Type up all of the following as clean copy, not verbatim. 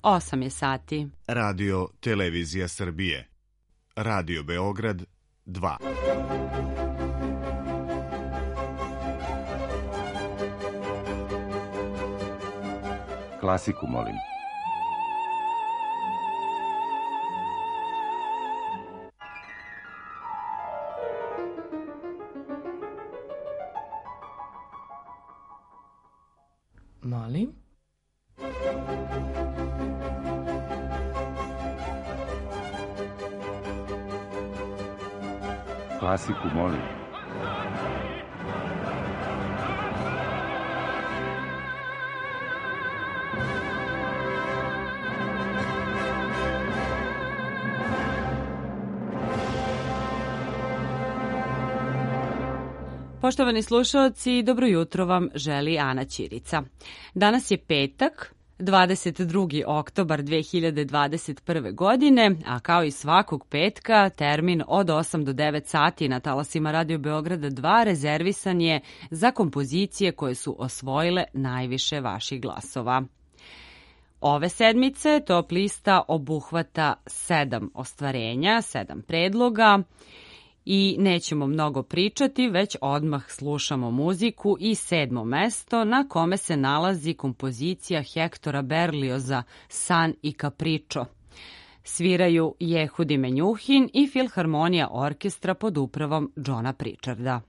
8 je sati. Radio Televizija Srbije. Radio Beograd 2. Klasiku, molim. Molim? Klasiku, molim. Poštovani slušalci, dobro jutro vam želi Ana Ćirica. Danas je petak, 22. oktobar 2021. godine, a kao i svakog petka, termin od 8 do 9 sati na talasima Radio Beograda 2 rezervisan je za kompozicije koje su osvojile najviše vaših glasova. Ove sedmice Top lista obuhvata 7 ostvarenja, 7 predloga, i nećemo mnogo pričati, već odmah slušamo muziku i 7. mesto na kome se nalazi kompozicija Hektora Berlioza San i Capriccio. Sviraju Jehudi Menjuhin i Filharmonija orkestra pod upravom Johna Pritcharda.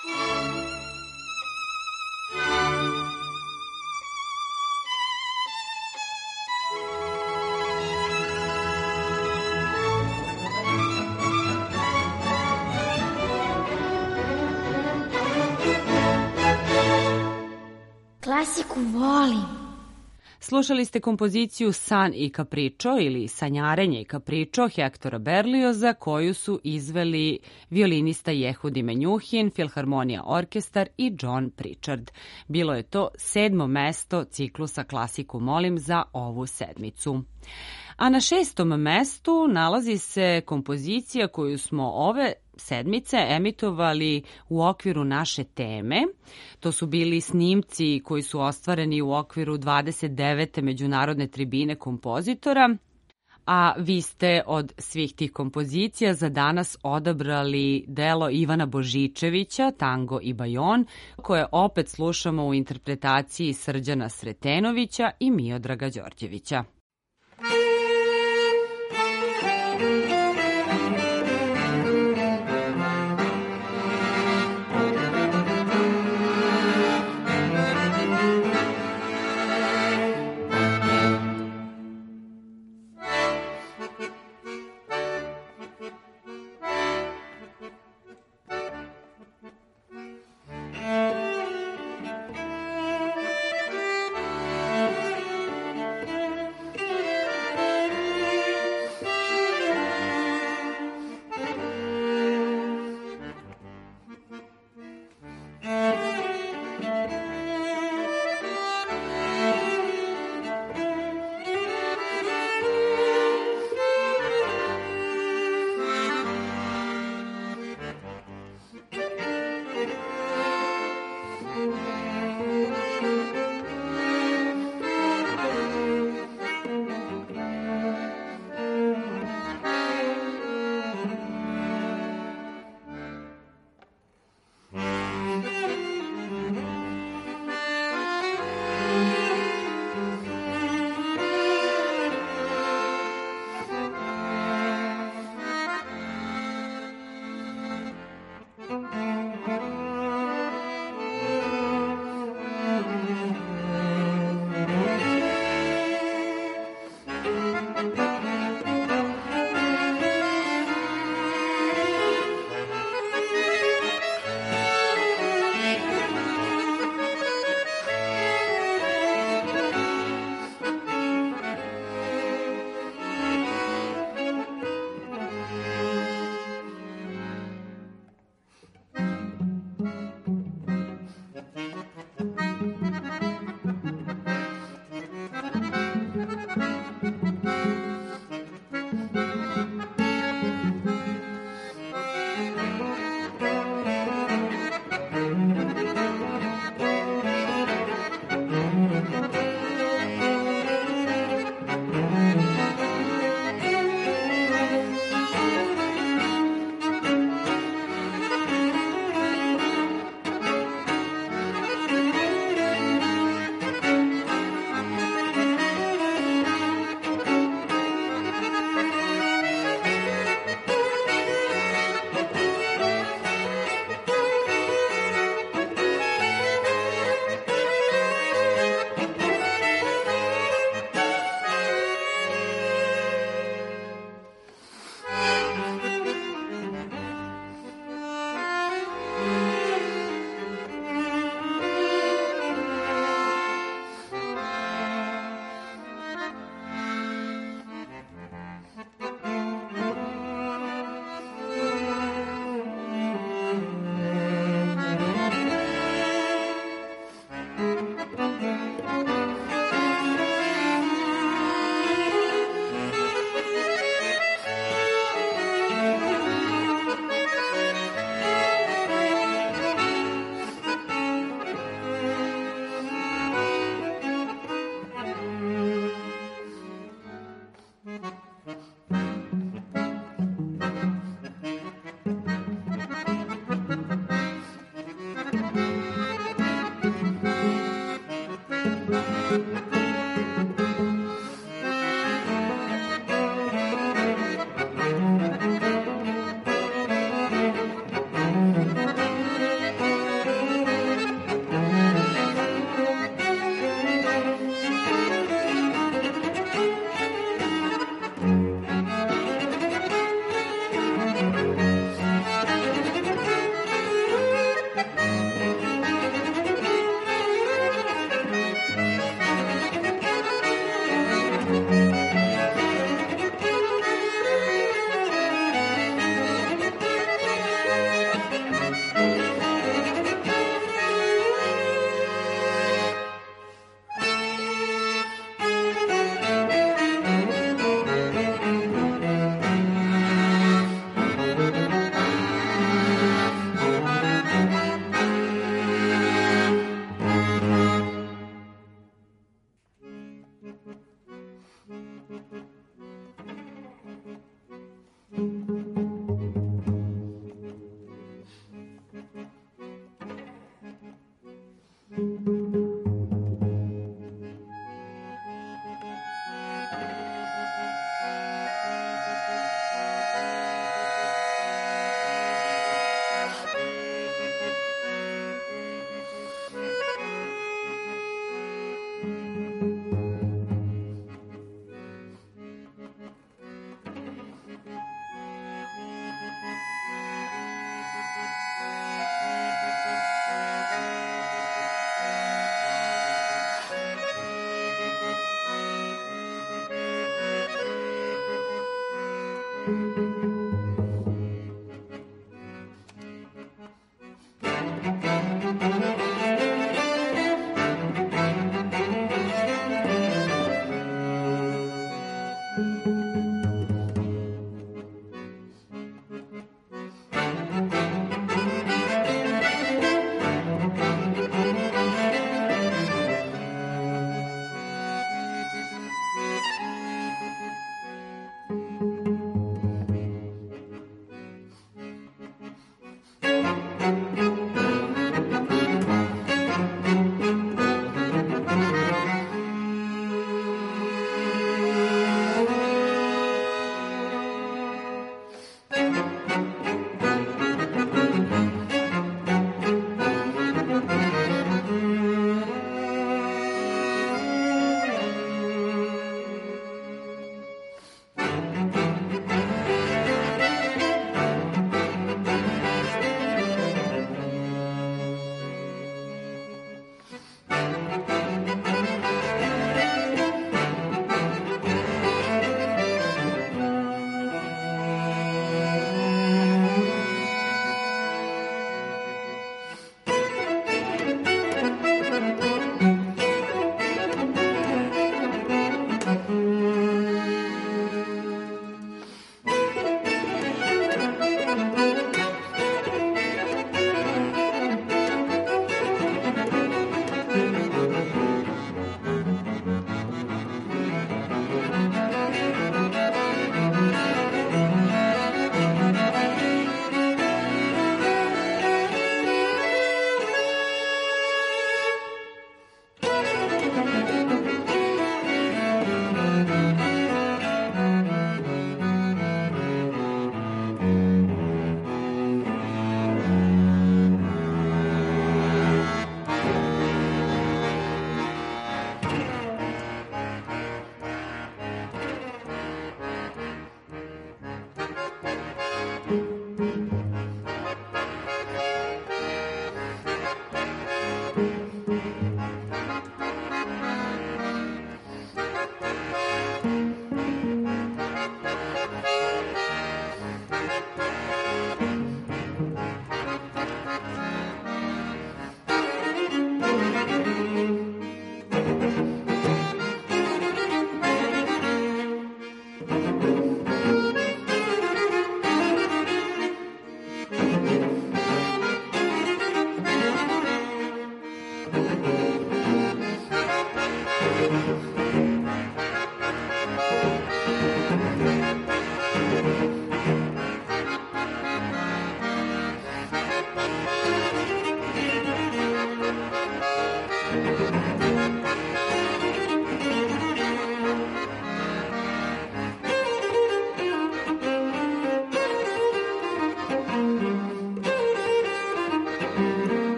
Klasiku volim. Slušali ste kompoziciju San i Capriccio ili Sanjarenje i Capriccio Hektora Berlioza koju su izveli violinista Jehudi Menjuhin, Filharmonija orkestar i John Pritchard. Bilo je to 7. mesto ciklusa Klasiku molim za ovu sedmicu. A na 6. mestu nalazi se kompozicija koju smo ove sedmice emitovali u okviru naše teme. To su bili snimci koji su ostvareni u okviru 29. međunarodne tribine kompozitora, a vi ste od svih tih kompozicija za danas odabrali delo Ivana Božičevića, Tango i Bajon, koje opet slušamo u interpretaciji Srđana Sretenovića i Miodraga Đorđevića.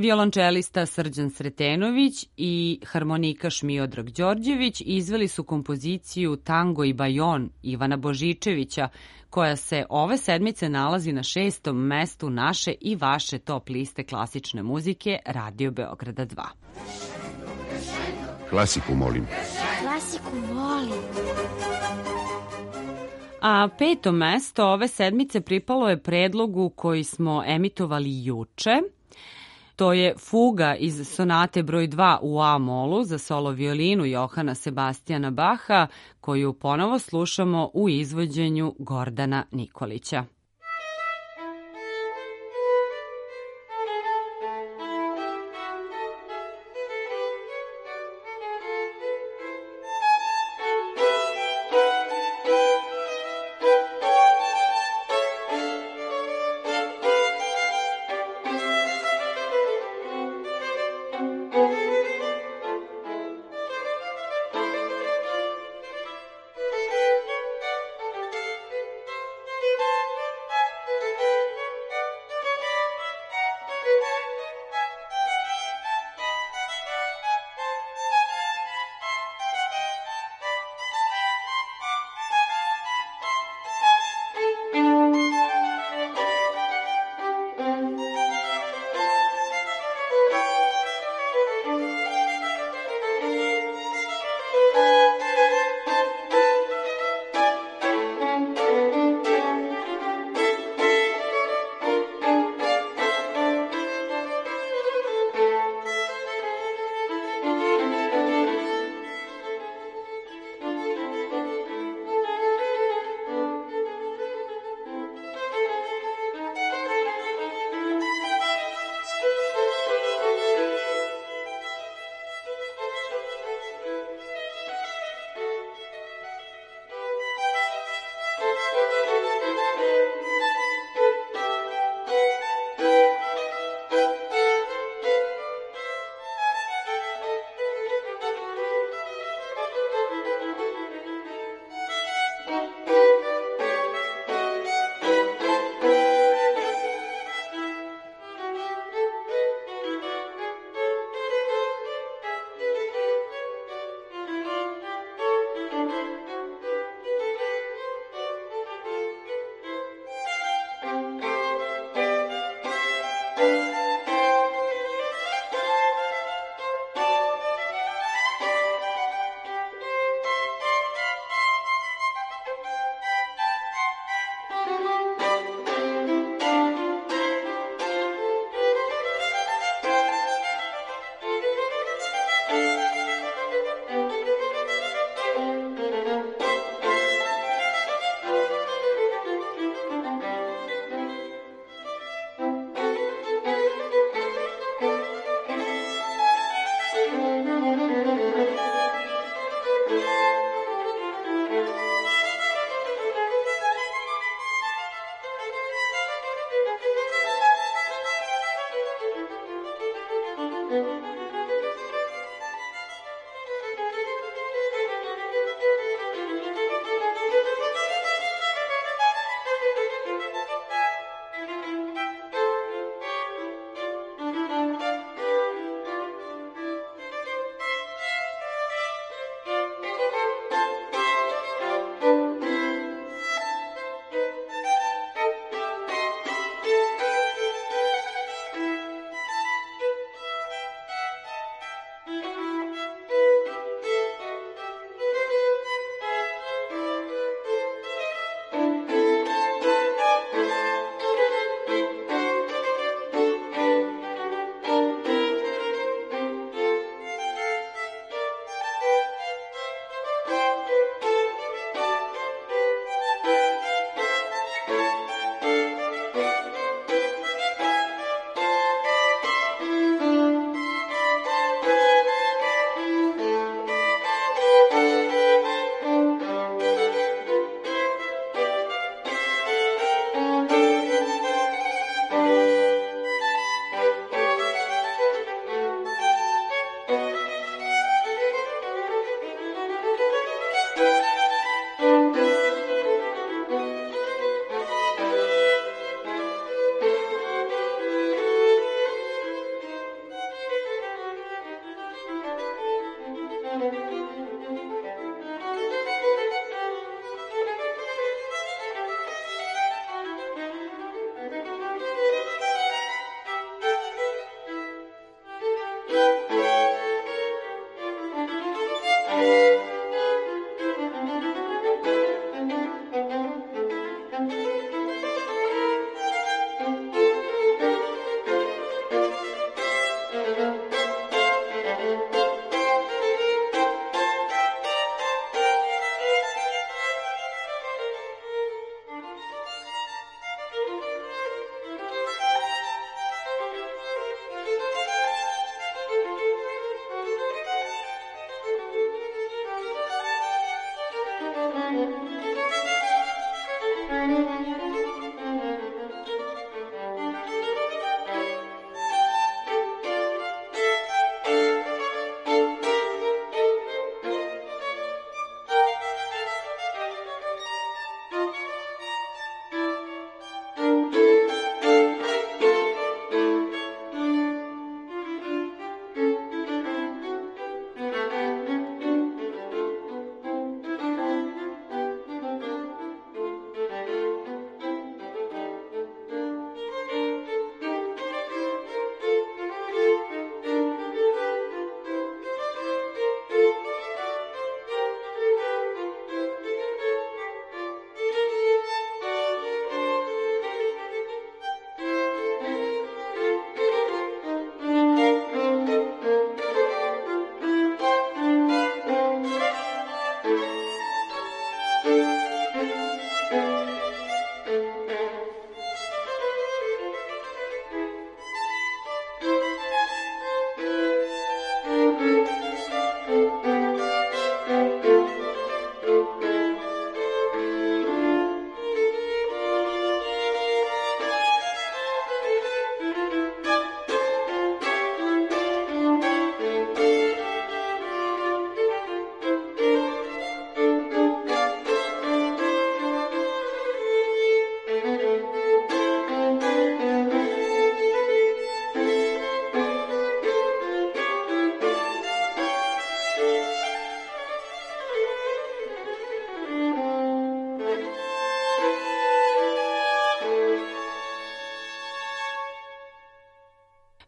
Violončelista Srđan Sretenović i harmonikaš Miodrag Đorđević izveli su kompoziciju Tango i Bajon Ivana Božičevića, koja se ove sedmice nalazi na 6. mestu naše i vaše top liste klasične muzike Radio Beograda 2. Klasiku, molim. Klasiku volim. A 5. mesto ove sedmice pripalo je predlogu koji smo emitovali juče. To je fuga iz sonate broj 2 u A-molu za solo violinu Johana Sebastijana Baha, koju ponovo slušamo u izvođenju Gordana Nikolića.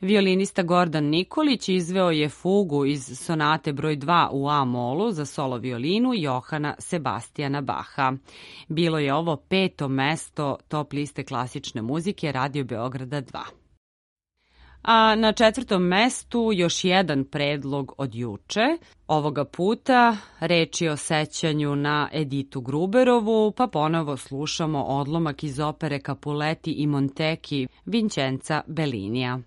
Violinista Gordan Nikolić izveo je fugu iz sonate broj 2 u A-molu za solo violinu Johana Sebastijana Baha. Bilo je ovo 5. mesto top liste klasične muzike Radio Beograda 2. A na 4. mestu još jedan predlog od juče. Ovoga puta reč je o sećanju na Editu Gruberovu, pa ponovo slušamo odlomak iz opere Capuleti i Montecchi Vincenza Bellinija.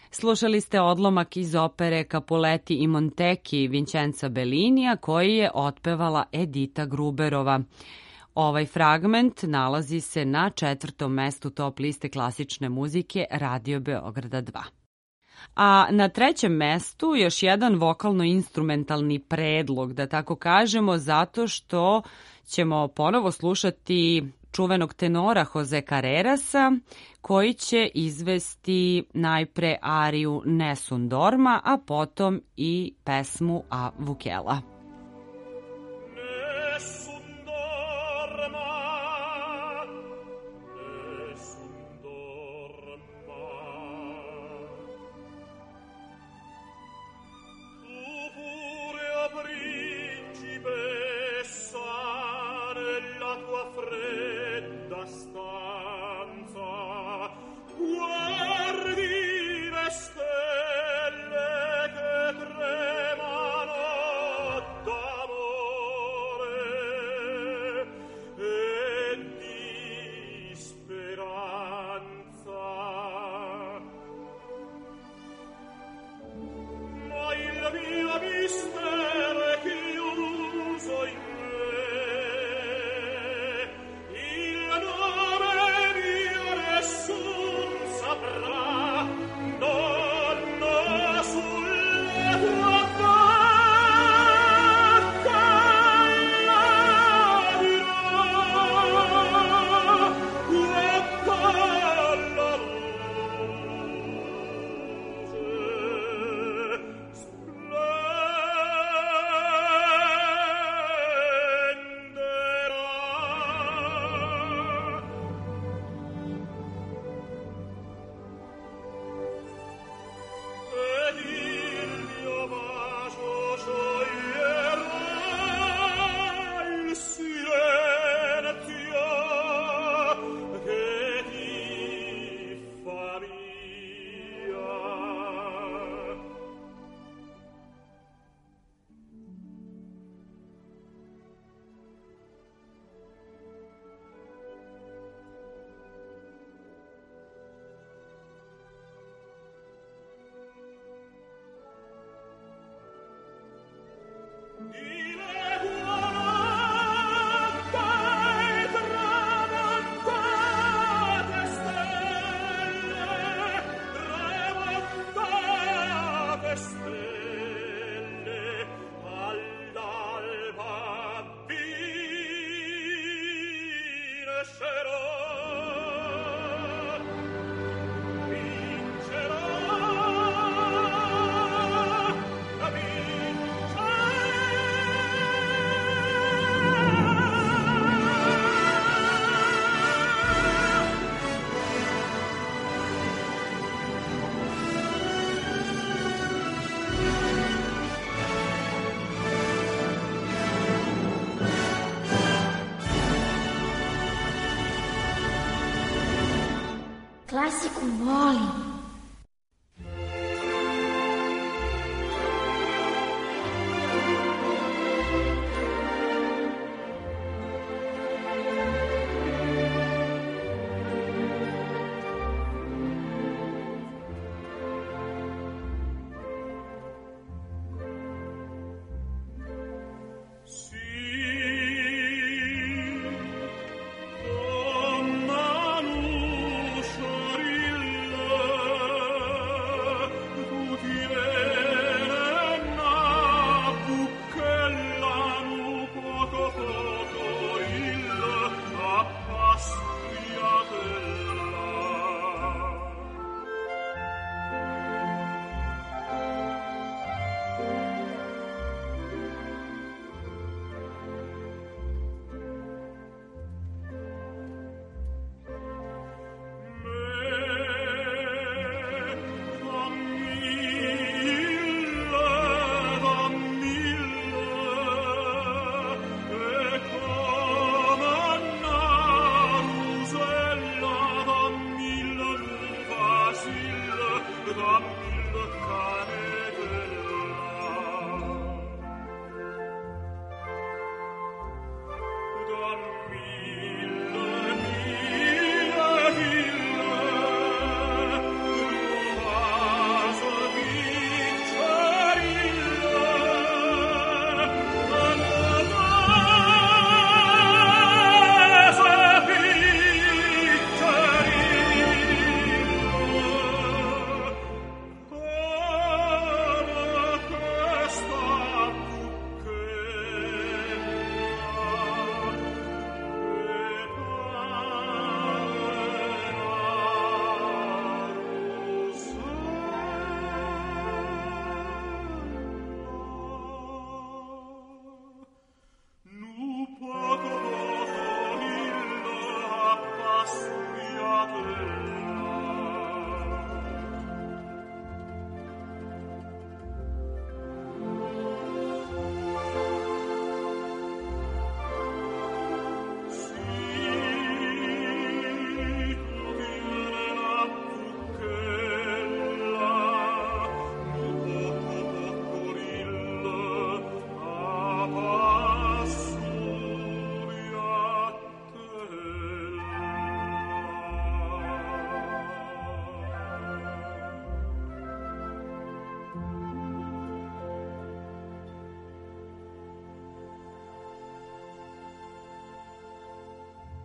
Slušali ste odlomak iz opere Capuleti i Montecchi Vincenza Bellinija koji je otpevala Edita Gruberova. Ovaj fragment nalazi se na 4. mestu top liste klasične muzike Radio Beograda 2. A na 3. mestu još jedan vokalno-instrumentalni predlog, da tako kažemo, zato što ćemo ponovo slušati čuvenog tenora Jose Carrerasa, koji će izvesti najpre ariju Nessun Dorma, a potom i pesmu A Vukela. Klasiku volim. Oh, Manu, Sharilla.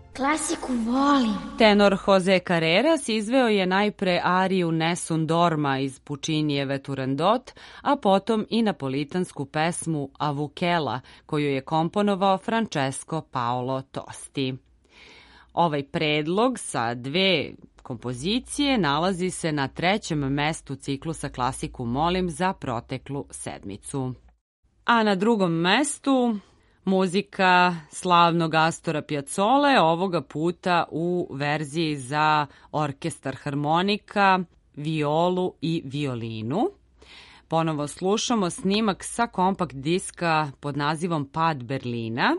Klasiku volim. Tenor Jose Carreras izveo je najpre ariju Nessun Dorma iz Puccinijeve Turandot, a potom i napolitansku pesmu Avukela, koju je komponovao Francesco Paolo Tosti. Ovaj predlog sa dve kompozicije nalazi se na 3. mestu ciklusa Klasiku molim za proteklu sedmicu. A na 2. mestu muzika slavnog Astora Piazzole, ovoga puta u verziji za orkestar harmonika, violu i violinu. Ponovo slušamo snimak sa kompakt diska pod nazivom Pad Berlina,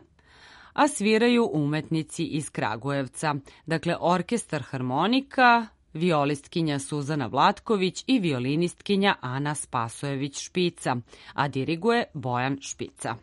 a sviraju umetnici iz Kragujevca. Dakle, orkestar harmonika, violistkinja Suzana Vlatković i violinistkinja Ana Spasojević-Špica, a diriguje Bojan Špica.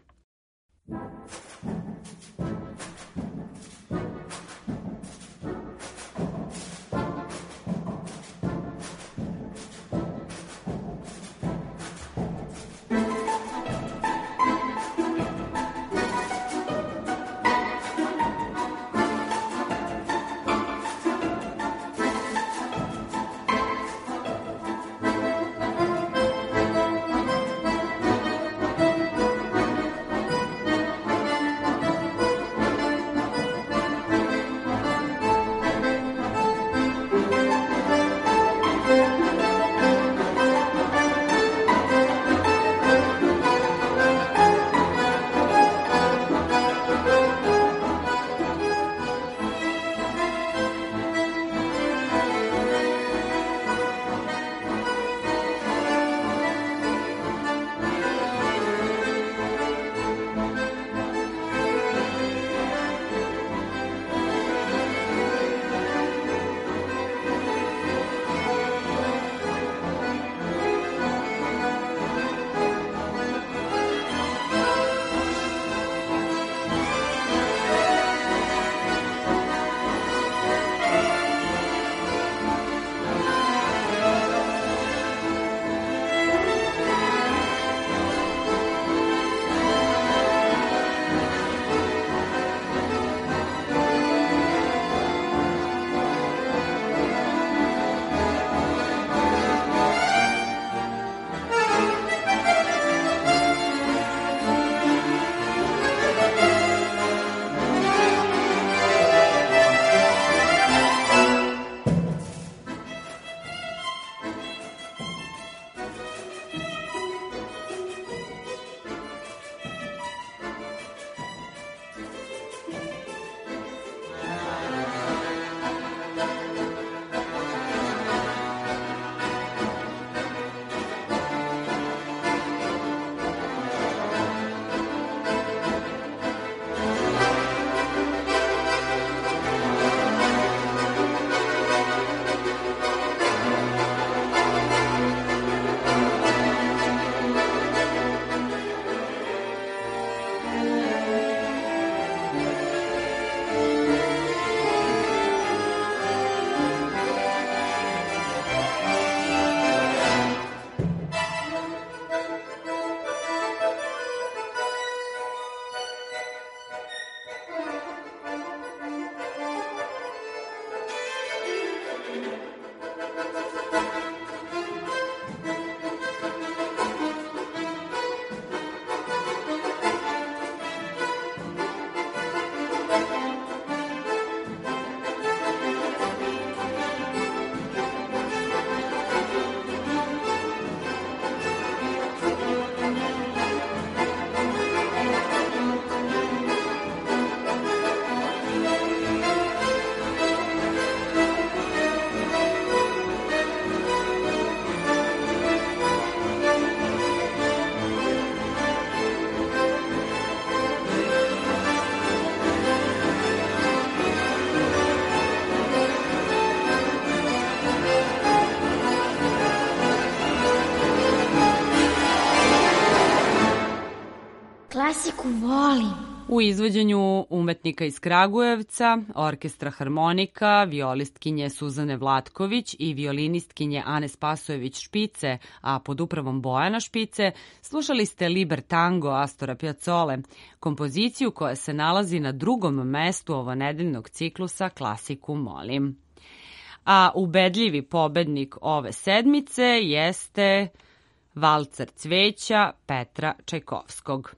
Klasiku volim. U izvođenju umetnika iz Kragujevca, orkestra harmonika, violistkinje Suzane Vlatković i violinistkinje Ane Spasojević-Špice, a pod upravom Bojana Špice, slušali ste Liber Tango Astora Piazzole, kompoziciju koja se nalazi na drugom mestu ovonedeljnog ciklusa Klasiku molim. A ubedljivi pobednik ove sedmice jeste Valcer cveća Petra Čajkovskog.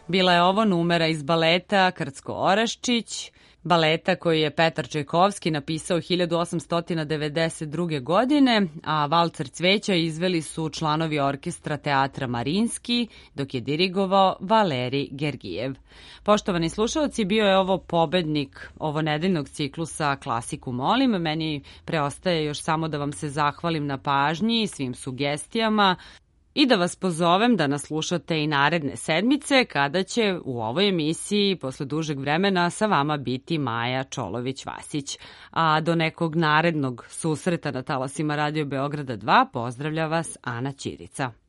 Bila je ovo numera iz baleta Krcko-Oraščić, baleta koji je Petar Čajkovski napisao 1892. godine, a Valcer cveća izveli su članovi orkestra Teatra Marinski, dok je dirigovao Valeri Gergijev. Poštovani slušalci, bio je ovo pobednik ovo nedeljnog ciklusa Klasiku molim. Meni preostaje još samo da vam se zahvalim na pažnji i svim sugestijama i da vas pozovem da nas slušate i naredne sedmice kada će u ovoj emisiji posle dužeg vremena sa vama biti Maja Čolović-Vasić. A do nekog narednog susreta na talasima Radio Beograda 2 pozdravlja vas Ana Ćirica.